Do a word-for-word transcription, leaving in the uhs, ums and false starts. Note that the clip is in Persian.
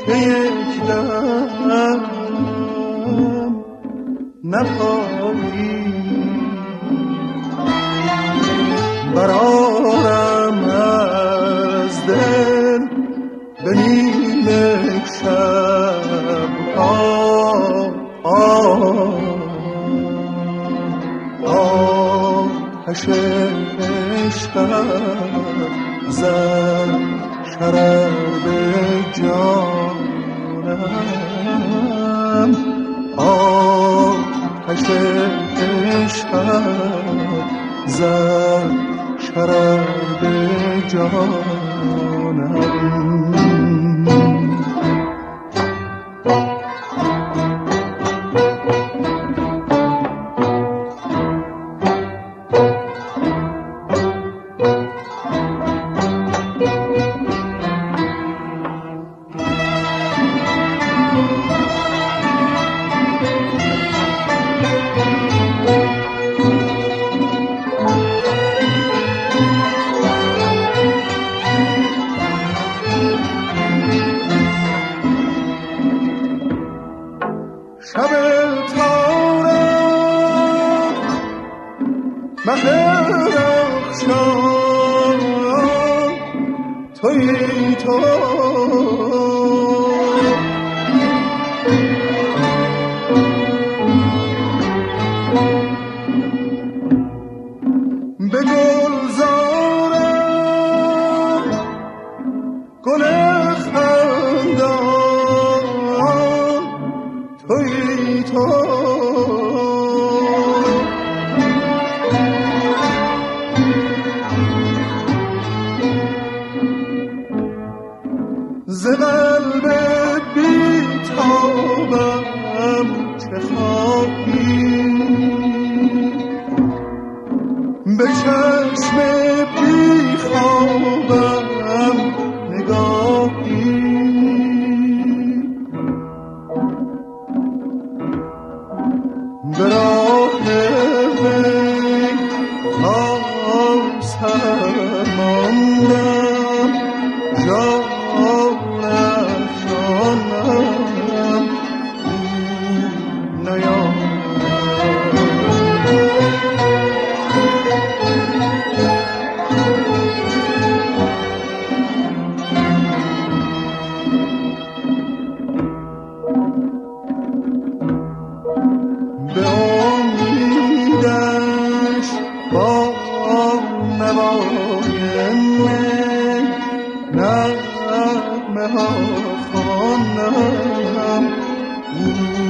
که یک دم نپایی برارم از دل به نیمه شب آتش عشقم زد شرر به جانم آتش عشقم زد شرر به جانم شب تارم مهرخشان تویی تو به گلزارم گل خندان تویی تو ز قلب بی‌تابم چه خواهی به چشم بی‌خوابم نگاهی به راه وی تا سر ماندم جان افشانم به امیدش با نوای می نغمه ها خوانم